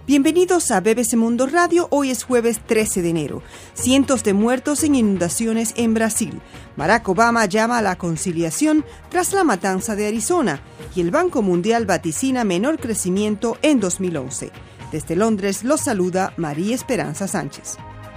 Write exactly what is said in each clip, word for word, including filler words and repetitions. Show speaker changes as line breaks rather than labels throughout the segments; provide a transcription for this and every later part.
Bienvenidos a B B C Mundo Radio. Hoy es jueves trece de enero. Cientos de muertos en inundaciones en Brasil. Barack Obama llama a la conciliación tras la matanza de Arizona. Y el Banco Mundial vaticina menor crecimiento en dos mil once. Desde Londres los saluda María Esperanza Sánchez.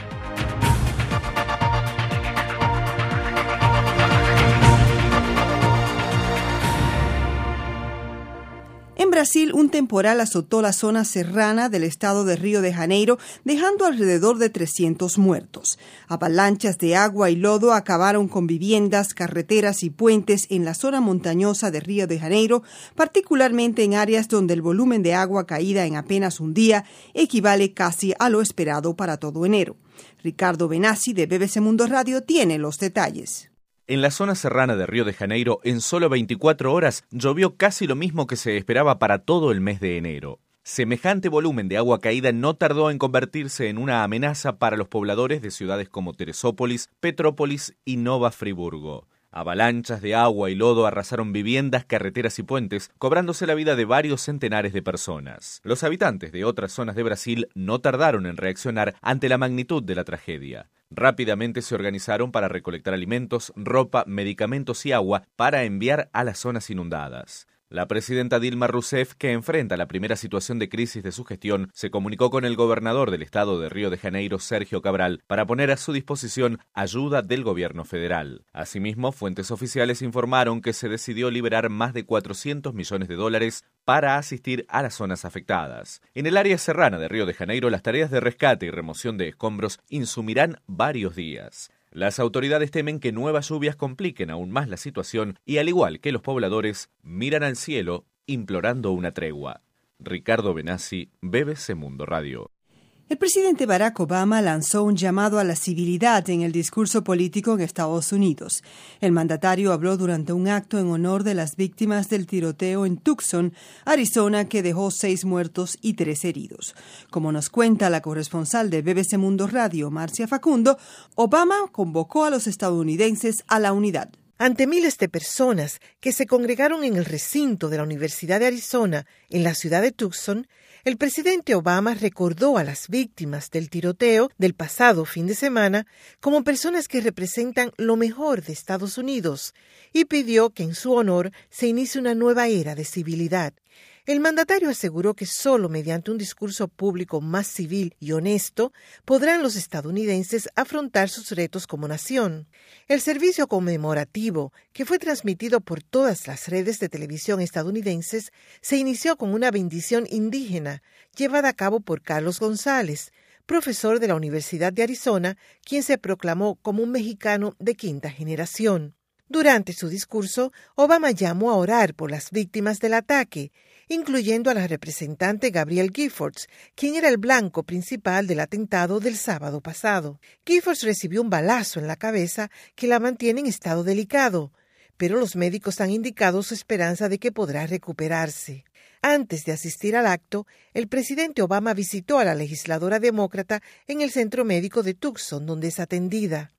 En Brasil, un temporal azotó la zona serrana del estado de Río de Janeiro, dejando alrededor de trescientos muertos. Avalanchas de agua y lodo acabaron con viviendas, carreteras y puentes en la zona montañosa de Río de Janeiro, particularmente en áreas donde el volumen de agua caída en apenas un día equivale casi a lo esperado para todo enero. Ricardo Benassi, de B B C Mundo Radio, tiene los detalles.
En la zona serrana de Río de Janeiro, en solo veinticuatro horas, llovió casi lo mismo que se esperaba para todo el mes de enero. Semejante volumen de agua caída no tardó en convertirse en una amenaza para los pobladores de ciudades como Teresópolis, Petrópolis y Nova Friburgo. Avalanchas de agua y lodo arrasaron viviendas, carreteras y puentes, cobrándose la vida de varios centenares de personas. Los habitantes de otras zonas de Brasil no tardaron en reaccionar ante la magnitud de la tragedia. Rápidamente se organizaron para recolectar alimentos, ropa, medicamentos y agua para enviar a las zonas inundadas. La presidenta Dilma Rousseff, que enfrenta la primera situación de crisis de su gestión, se comunicó con el gobernador del estado de Río de Janeiro, Sergio Cabral, para poner a su disposición ayuda del gobierno federal. Asimismo, fuentes oficiales informaron que se decidió liberar más de cuatrocientos millones de dólares para asistir a las zonas afectadas. En el área serrana de Río de Janeiro, las tareas de rescate y remoción de escombros insumirán varios días. Las autoridades temen que nuevas lluvias compliquen aún más la situación y, al igual que los pobladores, miran al cielo implorando una tregua. Ricardo Benassi, B B C Mundo Radio.
El presidente Barack Obama lanzó un llamado a la civilidad en el discurso político en Estados Unidos. El mandatario habló durante un acto en honor de las víctimas del tiroteo en Tucson, Arizona, que dejó seis muertos y tres heridos. Como nos cuenta la corresponsal de B B C Mundo Radio, Marcia Facundo, Obama convocó a los estadounidenses a la unidad.
Ante miles de personas que se congregaron en el recinto de la Universidad de Arizona, en la ciudad de Tucson, el presidente Obama recordó a las víctimas del tiroteo del pasado fin de semana como personas que representan lo mejor de Estados Unidos y pidió que en su honor se inicie una nueva era de civilidad. El mandatario aseguró que solo mediante un discurso público más civil y honesto podrán los estadounidenses afrontar sus retos como nación. El servicio conmemorativo, que fue transmitido por todas las redes de televisión estadounidenses, se inició con una bendición indígena llevada a cabo por Carlos González, profesor de la Universidad de Arizona, quien se proclamó como un mexicano de quinta generación. Durante su discurso, Obama llamó a orar por las víctimas del ataque, incluyendo a la representante Gabrielle Giffords, quien era el blanco principal del atentado del sábado pasado. Giffords recibió un balazo en la cabeza que la mantiene en estado delicado, pero los médicos han indicado su esperanza de que podrá recuperarse. Antes de asistir al acto, el presidente Obama visitó a la legisladora demócrata en el centro médico de Tucson, donde es atendida.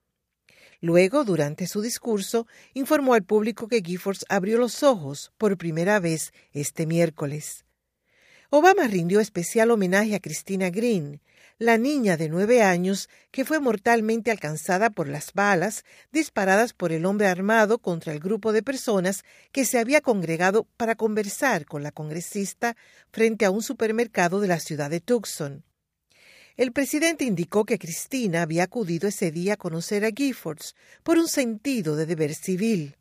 Luego, durante su discurso, informó al público que Giffords abrió los ojos por primera vez este miércoles. Obama rindió especial homenaje a Christina Green, la niña de nueve años que fue mortalmente alcanzada por las balas disparadas por el hombre armado contra el grupo de personas que se había congregado para conversar con la congresista frente a un supermercado de la ciudad de Tucson. El presidente indicó que Cristina había acudido ese día a conocer a Giffords por un sentido de deber civil.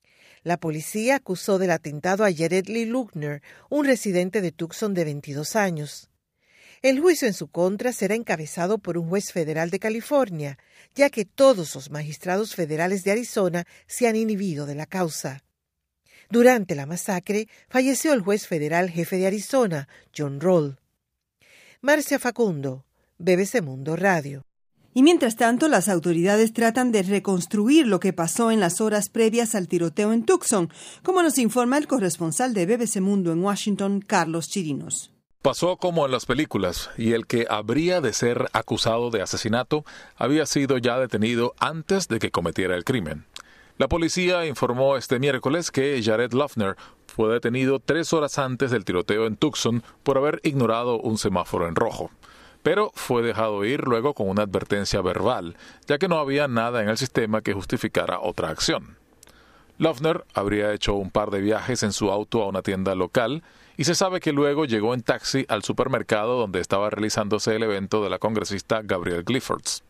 La policía acusó del atentado a Jared Lee Lohner, un residente de Tucson de veintidós años. El juicio en su contra será encabezado por un juez federal de California, ya que todos los magistrados federales de Arizona se han inhibido de la causa. Durante la masacre, falleció el juez federal jefe de Arizona, John Roll. Marcia Facundo, B B C Mundo Radio.
Y mientras tanto, las autoridades tratan de reconstruir lo que pasó en las horas previas al tiroteo en Tucson, como nos informa el corresponsal de B B C Mundo en Washington, Carlos Chirinos.
Pasó como en las películas, y el que habría de ser acusado de asesinato había sido ya detenido antes de que cometiera el crimen. La policía informó este miércoles que Jared Lohner fue detenido tres horas antes del tiroteo en Tucson por haber ignorado un semáforo en rojo. Pero fue dejado ir luego con una advertencia verbal, ya que no había nada en el sistema que justificara otra acción. Loeffner habría hecho un par de viajes en su auto a una tienda local y se sabe que luego llegó en taxi al supermercado donde estaba realizándose el evento de la congresista Gabrielle Giffords.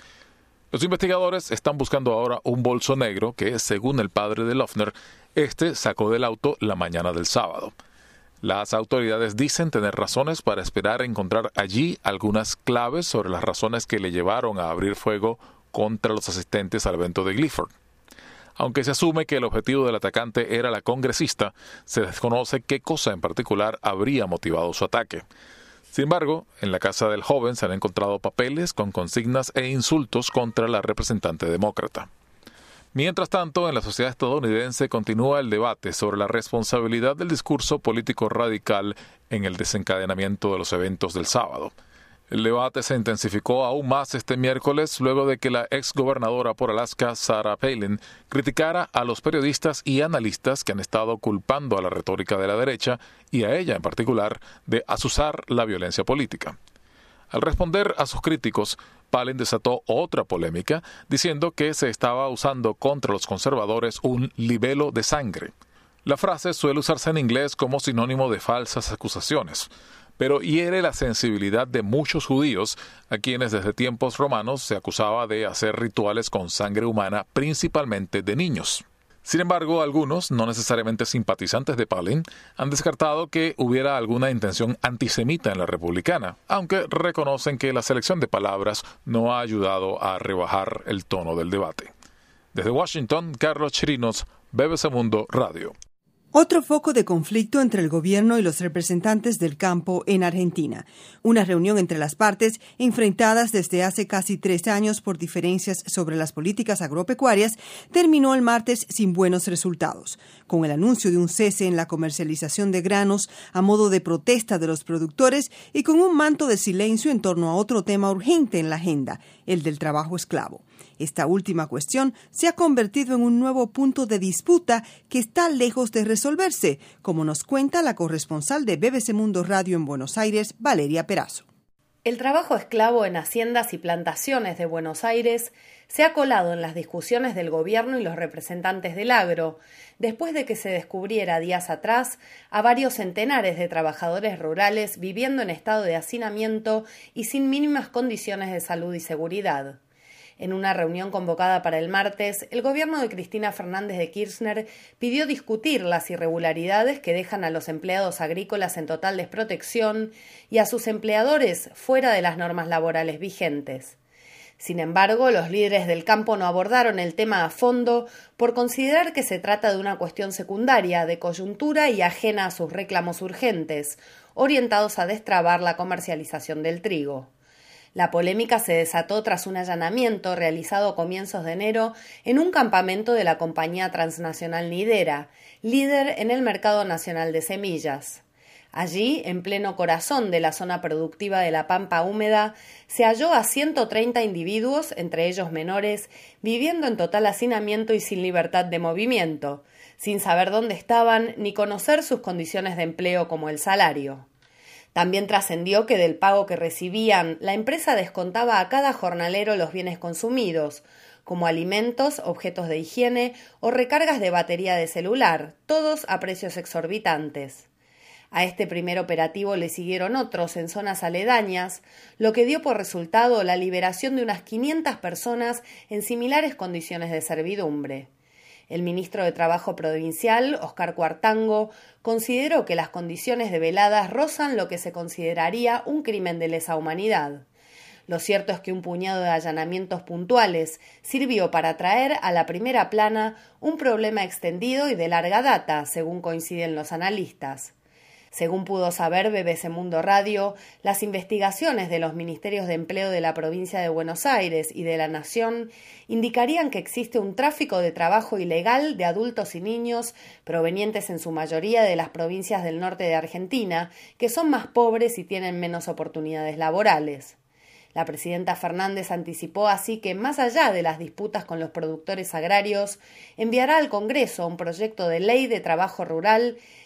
Los investigadores están buscando ahora un bolso negro que, según el padre de Loeffner, este sacó del auto la mañana del sábado. Las autoridades dicen tener razones para esperar encontrar allí algunas claves sobre las razones que le llevaron a abrir fuego contra los asistentes al evento de Gifford. Aunque se asume que el objetivo del atacante era la congresista, se desconoce qué cosa en particular habría motivado su ataque. Sin embargo, en la casa del joven se han encontrado papeles con consignas e insultos contra la representante demócrata. Mientras tanto, en la sociedad estadounidense continúa el debate sobre la responsabilidad del discurso político radical en el desencadenamiento de los eventos del sábado. El debate se intensificó aún más este miércoles luego de que la exgobernadora por Alaska, Sarah Palin, criticara a los periodistas y analistas que han estado culpando a la retórica de la derecha y a ella en particular de azuzar la violencia política. Al responder a sus críticos, Palin desató otra polémica diciendo que se estaba usando contra los conservadores un libelo de sangre. La frase suele usarse en inglés como sinónimo de falsas acusaciones, pero hiere la sensibilidad de muchos judíos a quienes desde tiempos romanos se acusaba de hacer rituales con sangre humana, principalmente de niños. Sin embargo, algunos, no necesariamente simpatizantes de Palin, han descartado que hubiera alguna intención antisemita en la republicana, aunque reconocen que la selección de palabras no ha ayudado a rebajar el tono del debate. Desde Washington, Carlos Chirinos, B B C Mundo Radio.
Otro foco de conflicto entre el gobierno y los representantes del campo en Argentina. Una reunión entre las partes, enfrentadas desde hace casi tres años por diferencias sobre las políticas agropecuarias, terminó el martes sin buenos resultados, con el anuncio de un cese en la comercialización de granos a modo de protesta de los productores y con un manto de silencio en torno a otro tema urgente en la agenda, el del trabajo esclavo. Esta última cuestión se ha convertido en un nuevo punto de disputa que está lejos de resolverse, como nos cuenta la corresponsal de B B C Mundo Radio en Buenos Aires, Valeria Perazo.
El trabajo esclavo en haciendas y plantaciones de Buenos Aires se ha colado en las discusiones del gobierno y los representantes del agro, después de que se descubriera días atrás a varios centenares de trabajadores rurales viviendo en estado de hacinamiento y sin mínimas condiciones de salud y seguridad. En una reunión convocada para el martes, el gobierno de Cristina Fernández de Kirchner pidió discutir las irregularidades que dejan a los empleados agrícolas en total desprotección y a sus empleadores fuera de las normas laborales vigentes. Sin embargo, los líderes del campo no abordaron el tema a fondo por considerar que se trata de una cuestión secundaria, de coyuntura y ajena a sus reclamos urgentes, orientados a destrabar la comercialización del trigo. La polémica se desató tras un allanamiento realizado a comienzos de enero en un campamento de la compañía transnacional Nidera, líder en el mercado nacional de semillas. Allí, en pleno corazón de la zona productiva de la Pampa Húmeda, se halló a ciento treinta individuos, entre ellos menores, viviendo en total hacinamiento y sin libertad de movimiento, sin saber dónde estaban ni conocer sus condiciones de empleo como el salario. También trascendió que del pago que recibían, la empresa descontaba a cada jornalero los bienes consumidos, como alimentos, objetos de higiene o recargas de batería de celular, todos a precios exorbitantes. A este primer operativo le siguieron otros en zonas aledañas, lo que dio por resultado la liberación de unas quinientas personas en similares condiciones de servidumbre. El ministro de Trabajo provincial, Oscar Cuartango, consideró que las condiciones de veladas rozan lo que se consideraría un crimen de lesa humanidad. Lo cierto es que un puñado de allanamientos puntuales sirvió para traer a la primera plana un problema extendido y de larga data, según coinciden los analistas. Según pudo saber B B C Mundo Radio, las investigaciones de los Ministerios de Empleo de la provincia de Buenos Aires y de la Nación indicarían que existe un tráfico de trabajo ilegal de adultos y niños provenientes en su mayoría de las provincias del norte de Argentina, que son más pobres y tienen menos oportunidades laborales. La presidenta Fernández anticipó así que, más allá de las disputas con los productores agrarios, enviará al Congreso un proyecto de ley de trabajo rural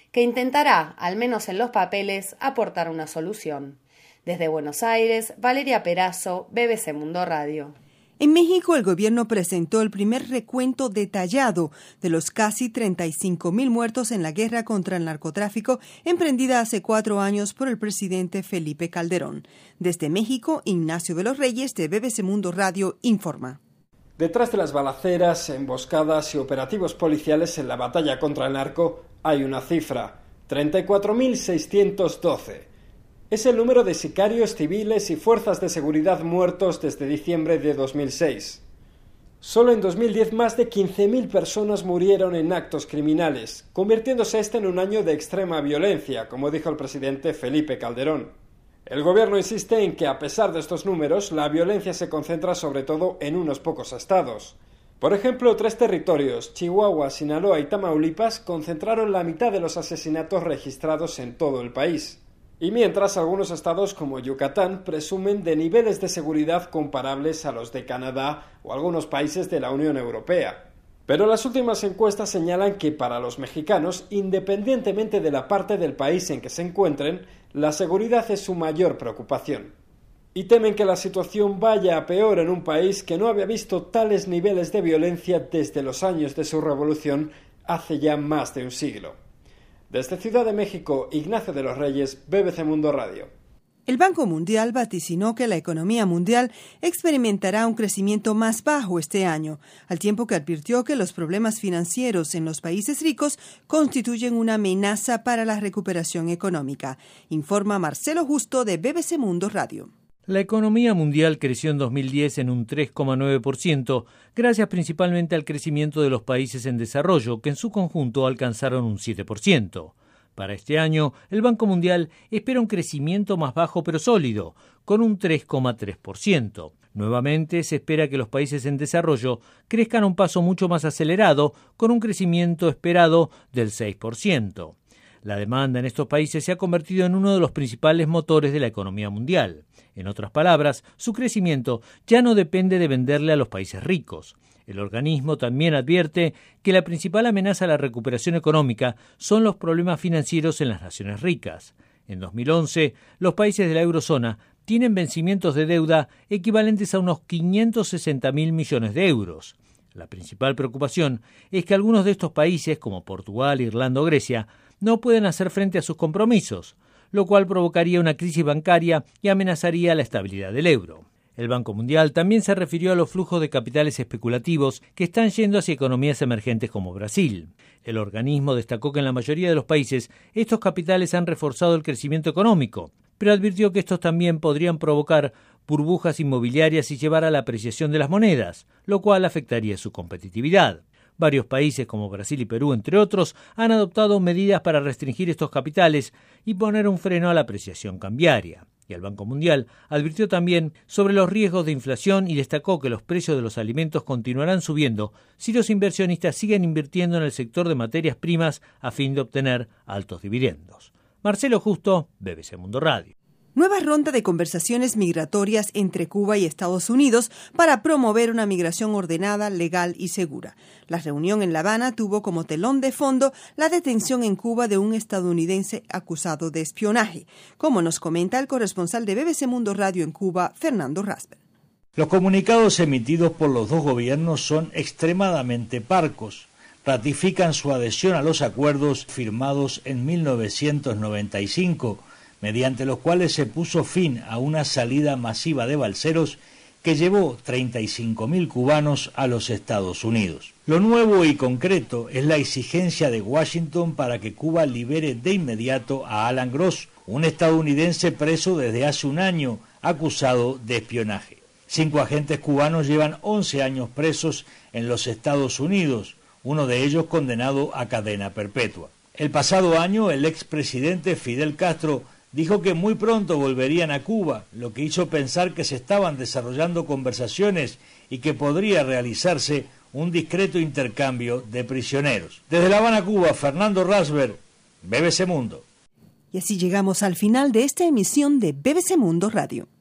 que intentará, al menos en los papeles, aportar una solución. Desde Buenos Aires, Valeria Perazo, B B C Mundo Radio.
En México, el gobierno presentó el primer recuento detallado de los casi treinta y cinco mil muertos en la guerra contra el narcotráfico emprendida hace cuatro años por el presidente Felipe Calderón. Desde México, Ignacio de los Reyes, de B B C Mundo Radio, informa.
Detrás de las balaceras, emboscadas y operativos policiales en la batalla contra el narco hay una cifra, treinta y cuatro mil seiscientos doce. Es el número de sicarios civiles y fuerzas de seguridad muertos desde diciembre de dos mil seis. Solo en dos mil diez más de quince mil personas murieron en actos criminales, convirtiéndose este en un año de extrema violencia, como dijo el presidente Felipe Calderón. El gobierno insiste en que, a pesar de estos números, la violencia se concentra sobre todo en unos pocos estados. Por ejemplo, tres territorios, Chihuahua, Sinaloa y Tamaulipas, concentraron la mitad de los asesinatos registrados en todo el país. Y mientras, algunos estados como Yucatán presumen de niveles de seguridad comparables a los de Canadá o algunos países de la Unión Europea. Pero las últimas encuestas señalan que para los mexicanos, independientemente de la parte del país en que se encuentren, la seguridad es su mayor preocupación. Y temen que la situación vaya a peor en un país que no había visto tales niveles de violencia desde los años de su revolución hace ya más de un siglo. Desde Ciudad de México, Ignacio de los Reyes, B B C Mundo Radio.
El Banco Mundial vaticinó que la economía mundial experimentará un crecimiento más bajo este año, al tiempo que advirtió que los problemas financieros en los países ricos constituyen una amenaza para la recuperación económica, informa Marcelo Justo de B B C Mundo Radio.
La economía mundial creció en dos mil diez en un tres coma nueve por ciento, gracias principalmente al crecimiento de los países en desarrollo, que en su conjunto alcanzaron un siete por ciento. Para este año, el Banco Mundial espera un crecimiento más bajo pero sólido, con un tres coma tres por ciento. Nuevamente, se espera que los países en desarrollo crezcan a un paso mucho más acelerado, con un crecimiento esperado del seis por ciento. La demanda en estos países se ha convertido en uno de los principales motores de la economía mundial. En otras palabras, su crecimiento ya no depende de venderle a los países ricos. El organismo también advierte que la principal amenaza a la recuperación económica son los problemas financieros en las naciones ricas. En dos mil once, los países de la eurozona tienen vencimientos de deuda equivalentes a unos quinientos sesenta mil millones de euros. La principal preocupación es que algunos de estos países, como Portugal, Irlanda o Grecia, no pueden hacer frente a sus compromisos, lo cual provocaría una crisis bancaria y amenazaría la estabilidad del euro. El Banco Mundial también se refirió a los flujos de capitales especulativos que están yendo hacia economías emergentes como Brasil. El organismo destacó que en la mayoría de los países estos capitales han reforzado el crecimiento económico, pero advirtió que estos también podrían provocar burbujas inmobiliarias y llevar a la apreciación de las monedas, lo cual afectaría su competitividad. Varios países como Brasil y Perú, entre otros, han adoptado medidas para restringir estos capitales y poner un freno a la apreciación cambiaria. Y el Banco Mundial advirtió también sobre los riesgos de inflación y destacó que los precios de los alimentos continuarán subiendo si los inversionistas siguen invirtiendo en el sector de materias primas a fin de obtener altos dividendos. Marcelo Justo, B B C Mundo Radio.
Nueva ronda de conversaciones migratorias entre Cuba y Estados Unidos para promover una migración ordenada, legal y segura. La reunión en La Habana tuvo como telón de fondo la detención en Cuba de un estadounidense acusado de espionaje, como nos comenta el corresponsal de B B C Mundo Radio en Cuba, Fernando Rasper.
Los comunicados emitidos por los dos gobiernos son extremadamente parcos. Ratifican su adhesión a los acuerdos firmados en mil novecientos noventa y cinco, mediante los cuales se puso fin a una salida masiva de balseros que llevó treinta y cinco mil cubanos a los Estados Unidos. Lo nuevo y concreto es la exigencia de Washington para que Cuba libere de inmediato a Alan Gross, un estadounidense preso desde hace un año, acusado de espionaje. Cinco agentes cubanos llevan once años presos en los Estados Unidos, uno de ellos condenado a cadena perpetua. El pasado año, el expresidente Fidel Castro dijo que muy pronto volverían a Cuba, lo que hizo pensar que se estaban desarrollando conversaciones y que podría realizarse un discreto intercambio de prisioneros. Desde La Habana, Cuba, Fernando Rasber, B B C Mundo.
Y así llegamos al final de esta emisión de B B C Mundo Radio.